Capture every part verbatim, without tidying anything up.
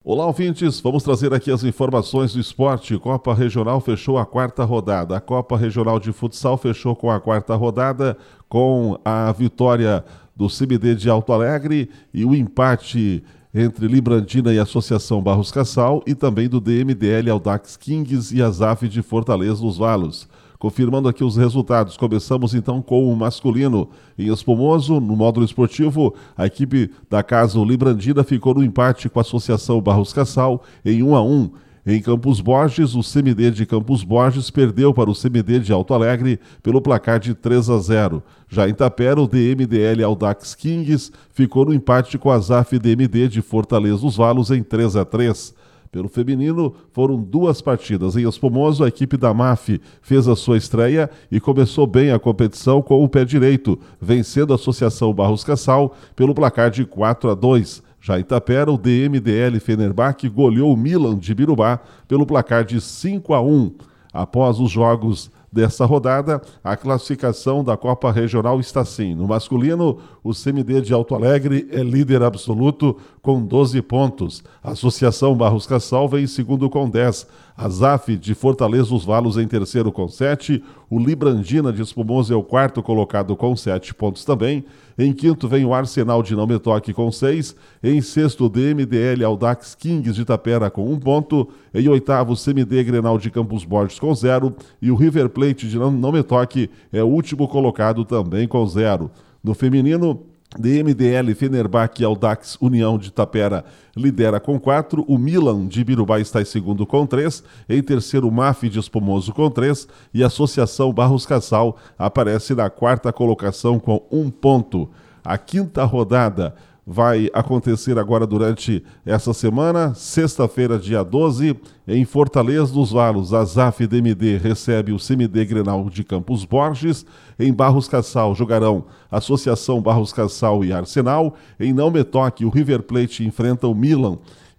Olá, ouvintes, vamos trazer aqui as informações do esporte. Copa Regional fechou a quarta rodada. A Copa Regional de Futsal fechou com a quarta rodada, com a vitória do C M D de Alto Alegre e o empate entre Librandina e Associação Barros Cassal e também do D M D L Audax Kings e a Zaf de Fortaleza dos Valos. Confirmando aqui os resultados, começamos então com o masculino. Em Espumoso, no módulo esportivo, a equipe da casa Librandina ficou no empate com a Associação Barros Cassal em um a um. Em Campos Borges, o C M D de Campos Borges perdeu para o C M D de Alto Alegre pelo placar de três a zero. Já em Tapera, o D M D L Audax Kings ficou no empate com a Zaf D M D de Fortaleza dos Valos em três a três. Pelo feminino, foram duas partidas. Em Espumoso, a equipe da M A F fez a sua estreia e começou bem a competição com o pé direito, vencendo a Associação Barros Cassal pelo placar de quatro a dois. Já em Tapera, o D M D L Fenerbahçe goleou o Milan de Birubá pelo placar de cinco a um. Após os jogos dessa rodada, a classificação da Copa Regional está assim. No masculino, o C M D de Alto Alegre é líder absoluto com doze pontos. A Associação Barros Cassal vem em segundo com dez. A Zaf de Fortaleza dos Valos em terceiro com sete. O Librandina de Espumoso é o quarto colocado com sete pontos também. Em quinto vem o Arsenal de Não Me Toque com seis. Em sexto, o D M D L Audax Kings de Itapera com um ponto. Em oitavo, o C M D Grenal de Campos Borges com zero. E o River Plate de Não, Não Me Toque é o último colocado também com zero. No feminino, D M D L Fenerbahçe Audax União de Itapera lidera com quatro, o Milan de Birubá está em segundo com três, em terceiro o M A F de Espumoso com três e a Associação Barros Cassal aparece na quarta colocação com um ponto. A quinta rodada vai acontecer agora durante essa semana, sexta-feira, dia doze, em Fortaleza dos Valos. A Zaf D M D recebe o C M D Grenal de Campos Borges. Em Barros Cassal jogarão Associação Barros Cassal e Arsenal. Em Não Me Toque, o River Plate enfrenta o Milan.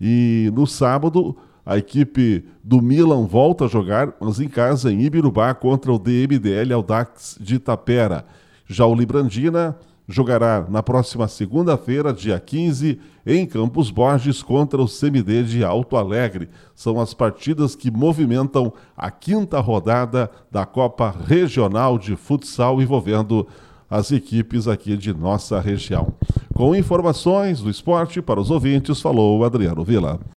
E no sábado, a equipe do Milan volta a jogar, mas em casa, em Ibirubá, contra o D M D L Audax de Itapera. Já o Librandina jogará na próxima segunda-feira, dia quinze, em Campos Borges contra o C M D de Alto Alegre. São as partidas que movimentam a quinta rodada da Copa Regional de Futsal envolvendo as equipes aqui de nossa região. Com informações do esporte para os ouvintes, falou Adriano Villa.